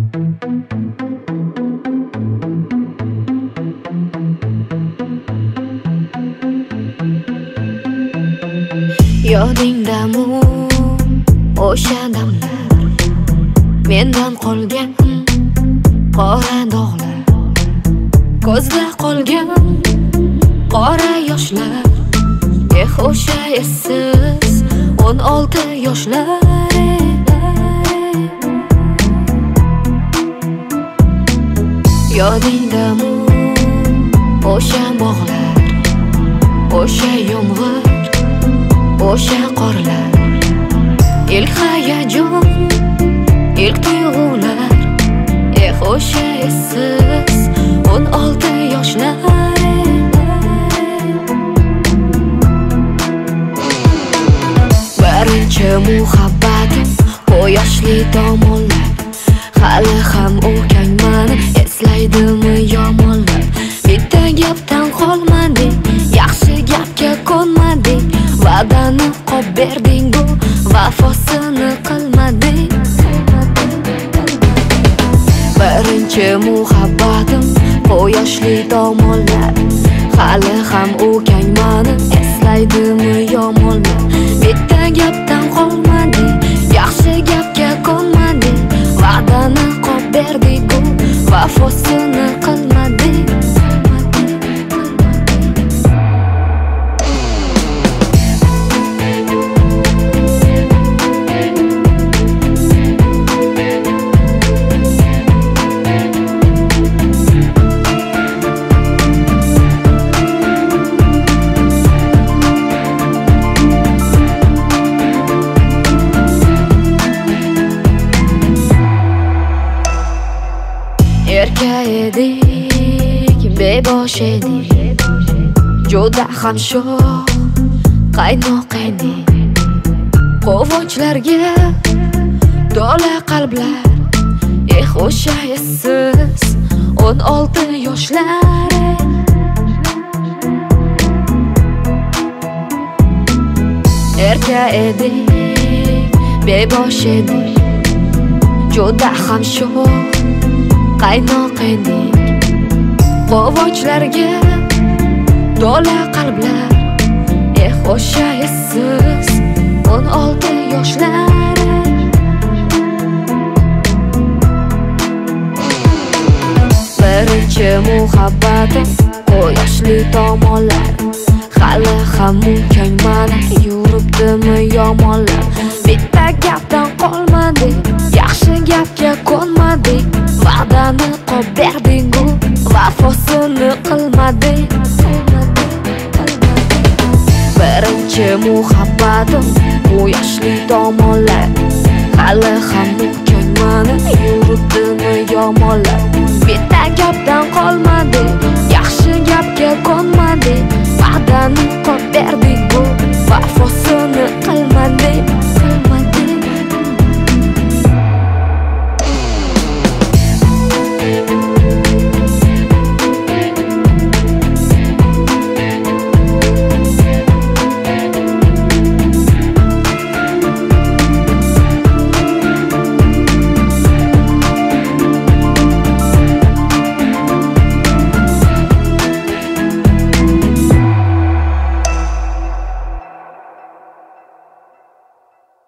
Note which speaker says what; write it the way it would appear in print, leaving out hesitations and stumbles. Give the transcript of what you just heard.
Speaker 1: Yodingdami o'sha damlar, mendan qolgan qora dog'lar, ko'zda qolgan qora yoshlar. O'sha essiz 16 yoshlar. Yodingdami o'sha bog'lar, o'sha yomg'ir, o'sha qorlar, ilk hayajon, ilk tuyg'ular. O'sha essiz 16 yoshlar. Birinchi muhabbatim quyoshli tomonlar, hali ham o'kangman, eslaydimi yomonlar. Bitta gapdan qolmadik, yaxshi gapga ko'nmadik, va'dani qop berding-ku, vafosini qilmadik. Birinchi muhabbatim quyoshli tomonlar, hali ham o'kangman, eslaydimi yomonlar. Bitta gapdan qolmadik, yaxshi gapga ko'nmadik, va'dani qop berdik-ku, vafosini qilmadik. Erka edik, bebosh edik, juda ham sho'x qaynoq edik. Quvonchlarga to'la qalblar, o'sha essiz 16 yoshlar. Erka edik, bebosh edik, juda ham sho'x qaynoq edik. Quvonchlarga to'la qalblar, o'sha essiz 16 yoshlar. Birinchi muhabbatim quyoshli tomonlar, hali ham o'kangman, yuribdimi yomonlar. Bitta gapdan qolmadik, yaxshi gapga ko'nmadik, va'dani qop berding-ku, vafosini qilmadik. Birinchi muhabbatim quyoshli tomonlar, hali ham o'kangman, yuribdimi yomonlar. Bitta gapdan qolmadik, yaxshi gapga ko'nmadik, va'dani qop berdik-ku, vafosini